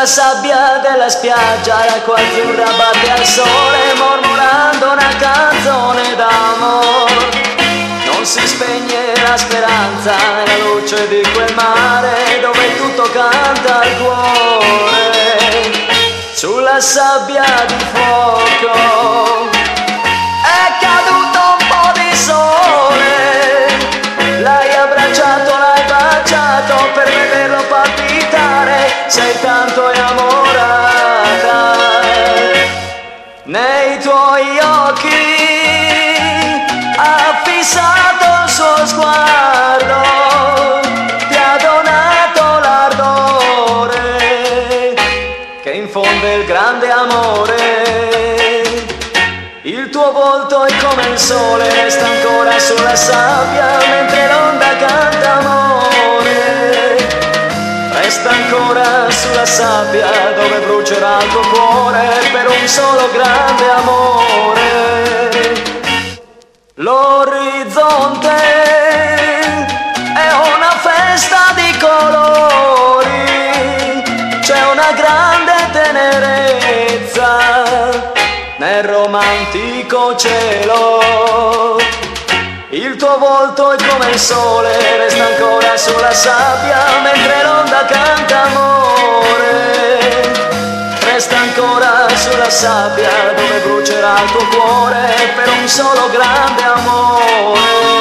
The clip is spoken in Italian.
sabbia della spiaggia l'acqua azzurra batte al sole mormorando una canzone d'amore. Non si spegne la speranza nella luce di quel mare dove tutto canta il cuore. Sulla sabbia di fuoco è caduto un po' di sole, l'hai abbracciato, l'hai baciato per vederlo palpitare, sei tanto innamorata. Nei tuoi occhi ha fissato il suo sguardo, ti ha donato l'ardore che infonde il grande amore. Il tuo volto è come il sole, resta ancora sulla sabbia mentre l'onda canta amore. Resta ancora sulla sabbia dove brucerà il tuo cuore per un solo grande amore. L'orizzonte è una festa di colori, c'è una grande tenerezza nel romantico cielo. Il tuo volto è come il sole, resta ancora sulla sabbia mentre l'onda canta amore. Resta ancora sulla sabbia dove brucerà il tuo cuore per un solo grande amore.